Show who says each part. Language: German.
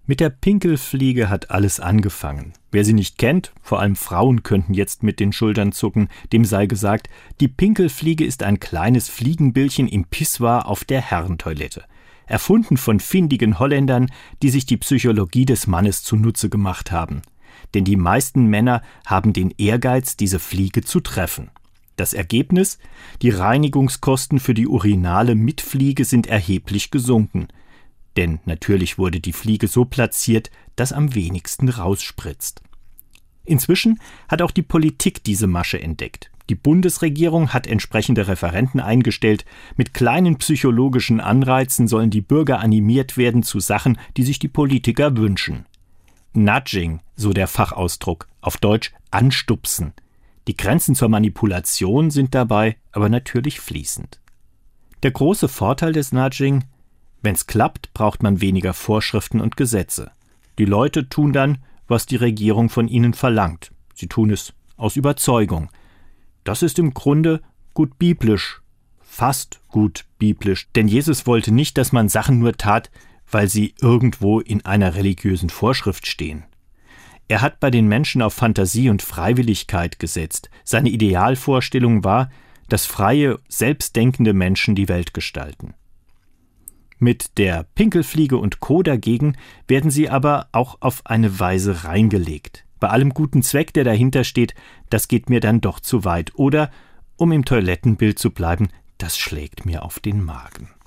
Speaker 1: Mit der Pinkelfliege hat alles angefangen. Wer sie nicht kennt, vor allem Frauen könnten jetzt mit den Schultern zucken, dem sei gesagt, die Pinkelfliege ist ein kleines Fliegenbildchen im Pissoir auf der Herrentoilette. Erfunden von findigen Holländern, die sich die Psychologie des Mannes zunutze gemacht haben. Denn die meisten Männer haben den Ehrgeiz, diese Fliege zu treffen. Das Ergebnis? Die Reinigungskosten für die Urinale mit Fliege sind erheblich gesunken. Denn natürlich wurde die Fliege so platziert, dass am wenigsten rausspritzt. Inzwischen hat auch die Politik diese Masche entdeckt. Die Bundesregierung hat entsprechende Referenten eingestellt. Mit kleinen psychologischen Anreizen sollen die Bürger animiert werden zu Sachen, die sich die Politiker wünschen. Nudging, so der Fachausdruck, auf Deutsch anstupsen. Die Grenzen zur Manipulation sind dabei aber natürlich fließend. Der große Vorteil des Nudging: wenn's klappt, braucht man weniger Vorschriften und Gesetze. Die Leute tun dann, was die Regierung von ihnen verlangt. Sie tun es aus Überzeugung. Das ist im Grunde gut biblisch. Fast gut biblisch. Denn Jesus wollte nicht, dass man Sachen nur tat, weil sie irgendwo in einer religiösen Vorschrift stehen. Er hat bei den Menschen auf Fantasie und Freiwilligkeit gesetzt. Seine Idealvorstellung war, dass freie, selbstdenkende Menschen die Welt gestalten. Mit der Pinkelfliege und Co. dagegen werden sie aber auch auf eine Weise reingelegt. Bei allem guten Zweck, der dahinter steht, das geht mir dann doch zu weit. Oder, um im Toilettenbild zu bleiben, das schlägt mir auf den Magen.